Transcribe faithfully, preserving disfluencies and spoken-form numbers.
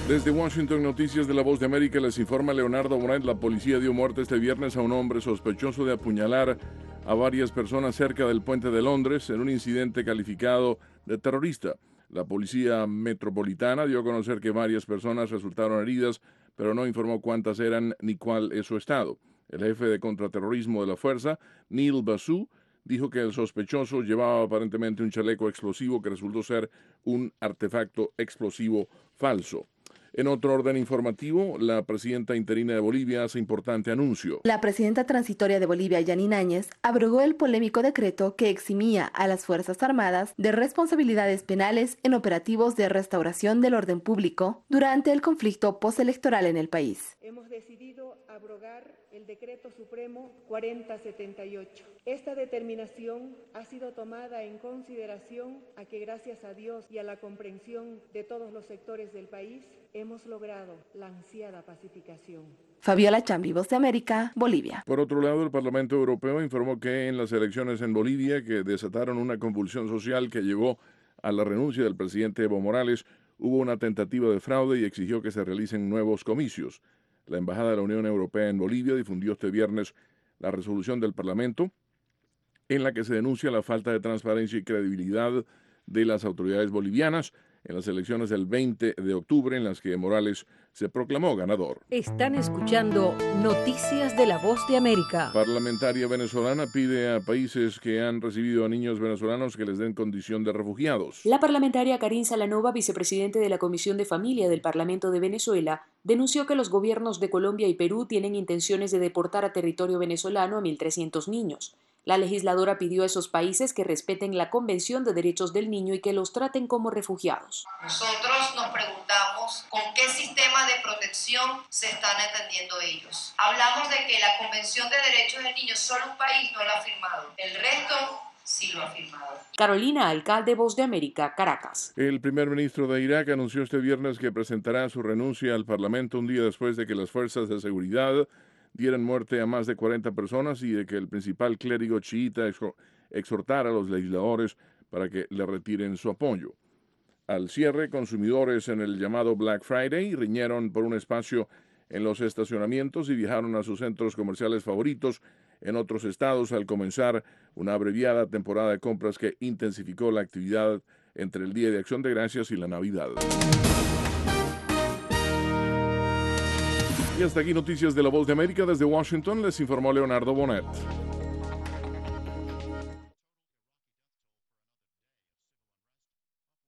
Desde Washington, Noticias de la Voz de América, les informa Leonardo Bonet. La policía dio muerte este viernes a un hombre sospechoso de apuñalar a varias personas cerca del puente de Londres en un incidente calificado de terrorista. La policía metropolitana dio a conocer que varias personas resultaron heridas, pero no informó cuántas eran ni cuál es su estado. El jefe de contraterrorismo de la fuerza, Neil Basu, dijo que el sospechoso llevaba aparentemente un chaleco explosivo que resultó ser un artefacto explosivo falso. En otro orden informativo, la presidenta interina de Bolivia hace importante anuncio. La presidenta transitoria de Bolivia, Yanine Áñez, abrogó el polémico decreto que eximía a las Fuerzas Armadas de responsabilidades penales en operativos de restauración del orden público durante el conflicto postelectoral en el país. Hemos decidido abrogar el Decreto Supremo cuarenta setenta y ocho. Esta determinación ha sido tomada en consideración a que gracias a Dios y a la comprensión de todos los sectores del país, hemos logrado la ansiada pacificación. Fabiola Chambi, Voz de América, Bolivia. Por otro lado, el Parlamento Europeo informó que en las elecciones en Bolivia, que desataron una convulsión social que llevó a la renuncia del presidente Evo Morales, hubo una tentativa de fraude y exigió que se realicen nuevos comicios. La Embajada de la Unión Europea en Bolivia difundió este viernes la resolución del Parlamento en la que se denuncia la falta de transparencia y credibilidad de las autoridades bolivianas en las elecciones del veinte de octubre, en las que Morales se proclamó ganador. Están escuchando Noticias de la Voz de América. Parlamentaria venezolana pide a países que han recibido a niños venezolanos que les den condición de refugiados. La parlamentaria Karin Salanova, vicepresidente de la Comisión de Familia del Parlamento de Venezuela, denunció que los gobiernos de Colombia y Perú tienen intenciones de deportar a territorio venezolano a mil trescientos niños. La legisladora pidió a esos países que respeten la Convención de Derechos del Niño y que los traten como refugiados. Nosotros nos preguntamos con qué sistema de protección se están atendiendo ellos. Hablamos de que la Convención de Derechos del Niño solo un país no la ha firmado, el resto sí lo ha firmado. Carolina Alcalde, Voz de América, Caracas. El primer ministro de Irak anunció este viernes que presentará su renuncia al Parlamento un día después de que las fuerzas de seguridad dieran muerte a más de cuarenta personas y de que el principal clérigo chiita exhortara a los legisladores para que le retiren su apoyo. Al cierre, consumidores en el llamado Black Friday riñeron por un espacio en los estacionamientos y viajaron a sus centros comerciales favoritos en otros estados al comenzar una abreviada temporada de compras que intensificó la actividad entre el Día de Acción de Gracias y la Navidad. Y hasta aquí Noticias de la Voz de América. Desde Washington les informó Leonardo Bonet.